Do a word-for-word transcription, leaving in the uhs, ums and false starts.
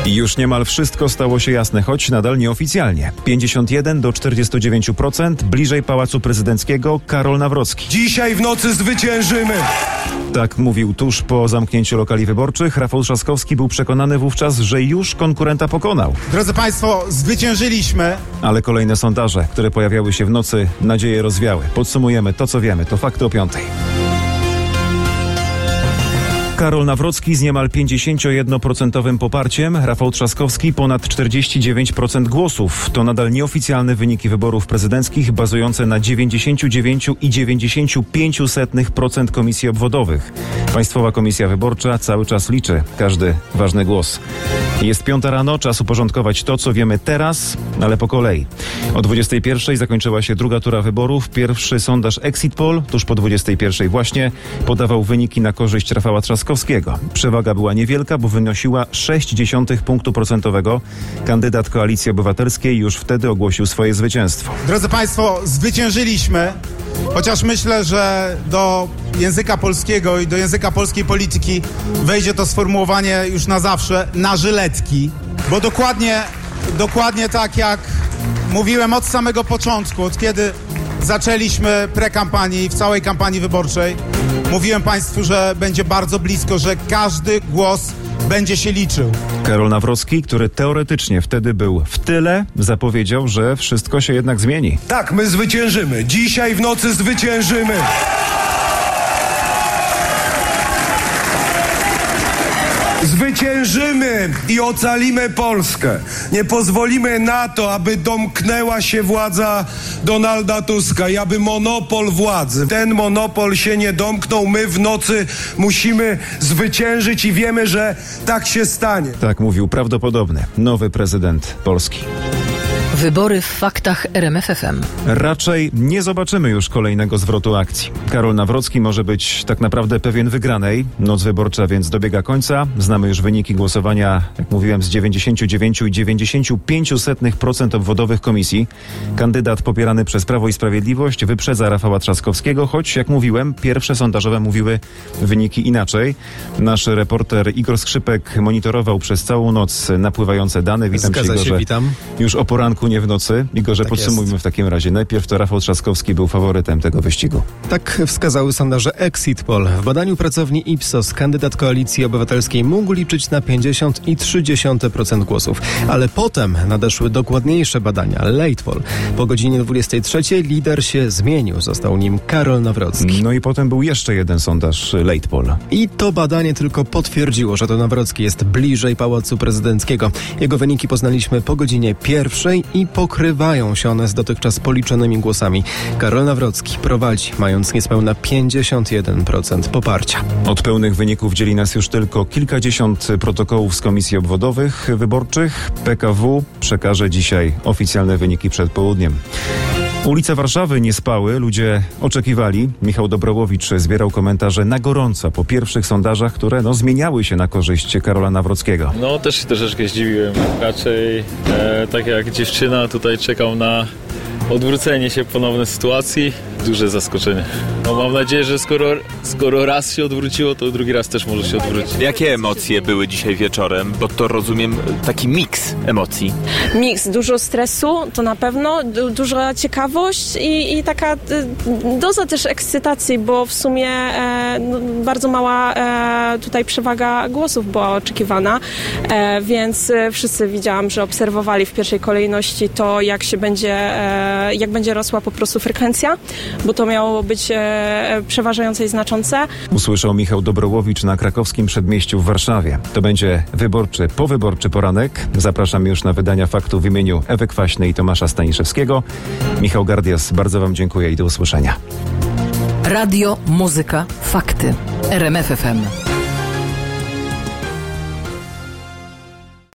Już niemal wszystko stało się jasne, choć nadal nieoficjalnie. pięćdziesiąt jeden do czterdziestu dziewięciu procent bliżej Pałacu Prezydenckiego Karol Nawrocki. Dzisiaj w nocy zwyciężymy! Tak mówił tuż po zamknięciu lokali wyborczych. Rafał Trzaskowski był przekonany wówczas, że już konkurenta pokonał. Drodzy Państwo, zwyciężyliśmy. Ale kolejne sondaże, które pojawiały się w nocy, nadzieje rozwiały. Podsumujemy to, co wiemy. To fakty o piątej. Karol Nawrocki z niemal pięćdziesięciojednoprocentowym poparciem, Rafał Trzaskowski ponad czterdzieści dziewięć procent głosów. To nadal nieoficjalne wyniki wyborów prezydenckich bazujące na dziewięćdziesiąt dziewięć przecinek dziewięćdziesiąt pięć procent komisji obwodowych. Państwowa Komisja Wyborcza cały czas liczy każdy ważny głos. Jest piąta rano, czas uporządkować to, co wiemy teraz, ale po kolei. O dwudziestej pierwszej zakończyła się druga tura wyborów. Pierwszy sondaż Exit Poll, tuż po dwudziestej pierwszej właśnie, podawał wyniki na korzyść Rafała Trzaskowskiego. Przewaga była niewielka, bo wynosiła sześć dziesiątych punktu procentowego. Kandydat Koalicji Obywatelskiej już wtedy ogłosił swoje zwycięstwo. Drodzy Państwo, zwyciężyliśmy, chociaż myślę, że do języka polskiego i do języka polskiej polityki wejdzie to sformułowanie już na zawsze, na żyletki, bo dokładnie, dokładnie tak jak mówiłem od samego początku, od kiedy zaczęliśmy prekampanii, w całej kampanii wyborczej, mówiłem Państwu, że będzie bardzo blisko, że każdy głos będzie się liczył. Karol Nawrocki, który teoretycznie wtedy był w tyle, zapowiedział, że wszystko się jednak zmieni. Tak, my zwyciężymy. Dzisiaj w nocy zwyciężymy. Zwyciężymy i ocalimy Polskę. Nie pozwolimy na to, aby domknęła się władza Donalda Tuska i aby monopol władzy. Ten monopol się nie domknął. My w nocy musimy zwyciężyć i wiemy, że tak się stanie. Tak mówił prawdopodobny nowy prezydent Polski. Wybory w faktach R M F F M. Raczej nie zobaczymy już kolejnego zwrotu akcji. Karol Nawrocki może być tak naprawdę pewien wygranej. Noc wyborcza więc dobiega końca. Znamy już wyniki głosowania, jak mówiłem, z dziewięćdziesiąt dziewięć przecinek dziewięćdziesiąt pięć procent obwodowych komisji. Kandydat popierany przez Prawo i Sprawiedliwość wyprzedza Rafała Trzaskowskiego, choć, jak mówiłem, pierwsze sondażowe mówiły wyniki inaczej. Nasz reporter Igor Skrzypek monitorował przez całą noc napływające dane. Witam Zgadza cię, się, Igorze. witam. Już o poranku, nie w nocy. Igorze, Tak podsumujmy jest. w takim razie. Najpierw to Rafał Trzaskowski był faworytem tego wyścigu. Tak wskazały sondaże Exit Poll. W badaniu pracowni Ipsos kandydat Koalicji Obywatelskiej mógł liczyć na pięćdziesiąt przecinek trzy procent głosów. Ale potem nadeszły dokładniejsze badania, Late Poll. Po godzinie dwudziestej trzeciej lider się zmienił. Został nim Karol Nawrocki. No i potem był jeszcze jeden sondaż Late Poll. I to badanie tylko potwierdziło, że to Nawrocki jest bliżej Pałacu Prezydenckiego. Jego wyniki poznaliśmy po godzinie pierwszej i pokrywają się one z dotychczas policzonymi głosami. Karol Nawrocki prowadzi, mając niespełna pięćdziesiąt jeden procent poparcia. Od pełnych wyników dzieli nas już tylko kilkadziesiąt protokołów z komisji obwodowych wyborczych. P K W przekaże dzisiaj oficjalne wyniki przed południem. Ulice Warszawy nie spały, ludzie oczekiwali. Michał Dobrołowicz zbierał komentarze na gorąco po pierwszych sondażach, które no, zmieniały się na korzyść Karola Nawrockiego. No też się troszeczkę zdziwiłem. Raczej e, tak jak dziewczyna tutaj czekał na odwrócenie się ponownej sytuacji. Duże zaskoczenie. No, mam nadzieję, że skoro, skoro raz się odwróciło, to drugi raz też może się odwrócić. Jakie emocje były dzisiaj wieczorem? Bo to rozumiem taki miks emocji. Miks, dużo stresu, to na pewno, du- duża ciekawość i, i taka y, doza też ekscytacji, bo w sumie e, no, bardzo mała e, tutaj przewaga głosów była oczekiwana, e, więc e, wszyscy widziałam, że obserwowali w pierwszej kolejności to, jak się będzie, e, jak będzie rosła po prostu frekwencja, bo to miało być e, przeważające i znaczące. Usłyszał Michał Dobrołowicz na krakowskim przedmieściu w Warszawie. To będzie wyborczy, powyborczy poranek. Zapraszam już na wydania faktów w imieniu Ewy Kwaśnej i Tomasza Staniszewskiego. Michał Gardias, bardzo wam dziękuję i do usłyszenia. Radio, muzyka, fakty. R M F F M.